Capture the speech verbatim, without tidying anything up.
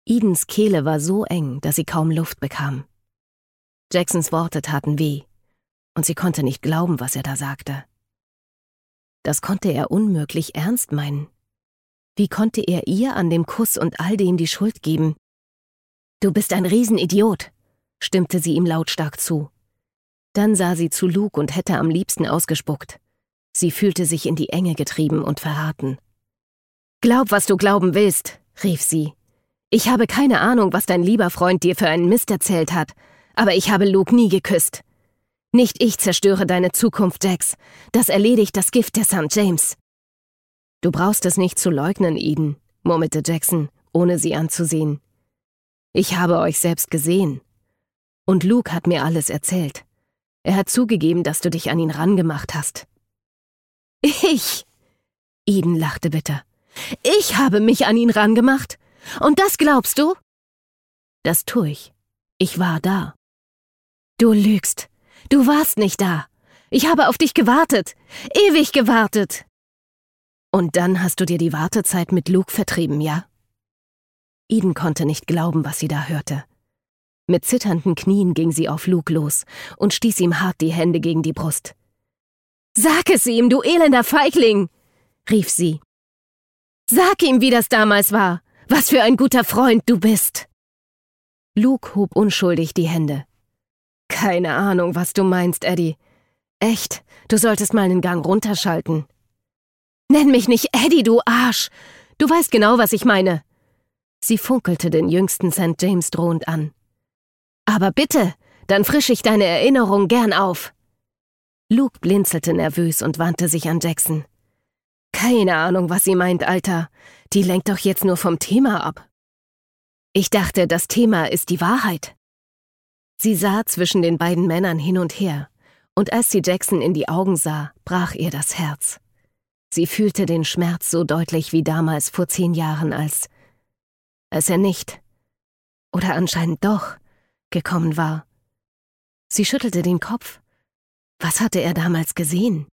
Edens Kehle war so eng, dass sie kaum Luft bekam. Jacksons Worte taten weh, und sie konnte nicht glauben, was er da sagte. Das konnte er unmöglich ernst meinen. Wie konnte er ihr an dem Kuss und all dem die Schuld geben? »Du bist ein Riesenidiot«, stimmte sie ihm lautstark zu. Dann sah sie zu Luke und hätte am liebsten ausgespuckt. Sie fühlte sich in die Enge getrieben und verharrten. »Glaub, was du glauben willst«, rief sie. »Ich habe keine Ahnung, was dein lieber Freund dir für einen Mist erzählt hat, aber ich habe Luke nie geküsst. Nicht ich zerstöre deine Zukunft, Jax. Das erledigt das Gift der Sankt James.« »Du brauchst es nicht zu leugnen, Eden«, murmelte Jackson, ohne sie anzusehen. »Ich habe euch selbst gesehen. Und Luke hat mir alles erzählt. Er hat zugegeben, dass du dich an ihn rangemacht hast.« »Ich?« Eden lachte bitter. »Ich habe mich an ihn rangemacht? Und das glaubst du?« »Das tue ich. Ich war da.« »Du lügst. Du warst nicht da. Ich habe auf dich gewartet. Ewig gewartet.« »Und dann hast du dir die Wartezeit mit Luke vertrieben, ja?« Eden konnte nicht glauben, was sie da hörte. Mit zitternden Knien ging sie auf Luke los und stieß ihm hart die Hände gegen die Brust. »Sag es ihm, du elender Feigling«, rief sie. »Sag ihm, wie das damals war. Was für ein guter Freund du bist.« Luke hob unschuldig die Hände. »Keine Ahnung, was du meinst, Eddie. Echt, du solltest mal einen Gang runterschalten.« »Nenn mich nicht Eddie, du Arsch! Du weißt genau, was ich meine.« Sie funkelte den jüngsten Sankt James drohend an. »Aber bitte, dann frische ich deine Erinnerung gern auf.« Luke blinzelte nervös und wandte sich an Jackson. »Keine Ahnung, was sie meint, Alter. Die lenkt doch jetzt nur vom Thema ab.« »Ich dachte, das Thema ist die Wahrheit.« Sie sah zwischen den beiden Männern hin und her, und als sie Jackson in die Augen sah, brach ihr das Herz. Sie fühlte den Schmerz so deutlich wie damals vor zehn Jahren, als, als er nicht, oder anscheinend doch, gekommen war. Sie schüttelte den Kopf. Was hatte er damals gesehen?